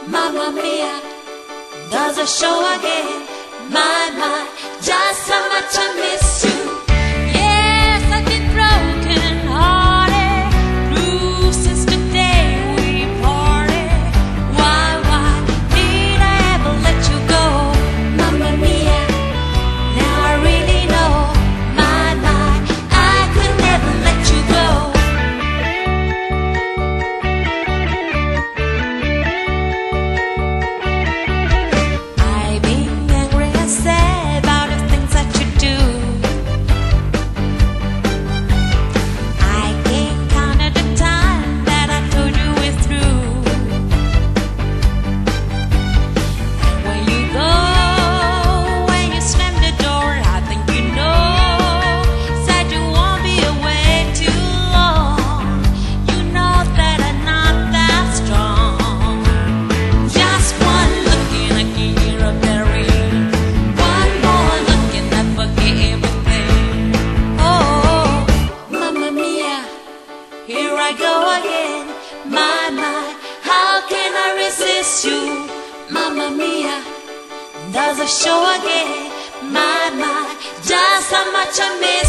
Mamma mia, does it show again? My, just how much I miss you. Yes, I've been broken hearted, through since the day we parted. Why did I ever let you go? Mamma mia, now I really know. My, I could never let you go. I've been angry and sad about the things that you do. I can't count the time that I told you we're through. And when you go, when you slam the door, I think you know, said you won't be away too long. You know that I'm not that strong. Just one look and I can hear a buried. One more look and I forget everything. Oh, mamma mia, here I go again. My, how can I resist you? Mamma mia, does it show again? My, just how much I miss